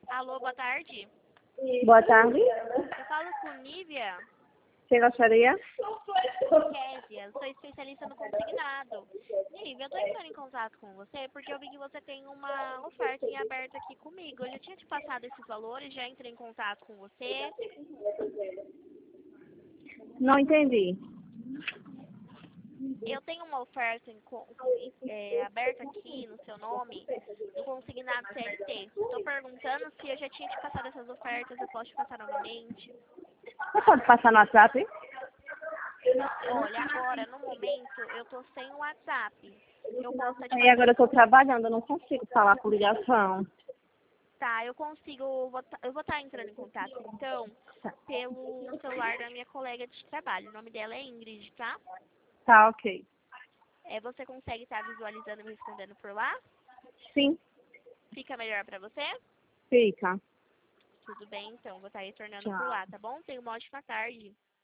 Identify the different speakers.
Speaker 1: Alô, boa tarde.
Speaker 2: Boa tarde.
Speaker 1: Eu falo com Nívia.
Speaker 2: Quem gostaria?
Speaker 1: Késia, sou especialista no consignado. Nívia, eu tô entrando em contato com você porque eu vi que você tem uma oferta em aberto aqui comigo. Eu já tinha te passado esses valores, já entrei em contato com você.
Speaker 2: Não entendi.
Speaker 1: Eu tenho uma oferta aberta aqui no seu nome, no consignado CLT. Estou perguntando se eu já tinha te passado essas ofertas, eu posso te passar novamente.
Speaker 2: Você pode passar no WhatsApp?
Speaker 1: Olha, agora, no momento, eu tô sem o WhatsApp. Eu posso estar te
Speaker 2: Aí agora
Speaker 1: passando.
Speaker 2: eu estou trabalhando, eu não consigo falar por ligação.
Speaker 1: Tá, eu consigo. Eu vou estar entrando em contato, então, pelo celular da minha colega de trabalho. O nome dela é Ingrid, tá?
Speaker 2: Tá, ok.
Speaker 1: Você consegue estar visualizando e me respondendo por lá?
Speaker 2: Sim,
Speaker 1: Fica melhor pra você?
Speaker 2: fica.
Speaker 1: Tudo bem, então. Vou estar retornando por
Speaker 2: Tchau.
Speaker 1: lá, tá bom? Tenha uma ótima tarde.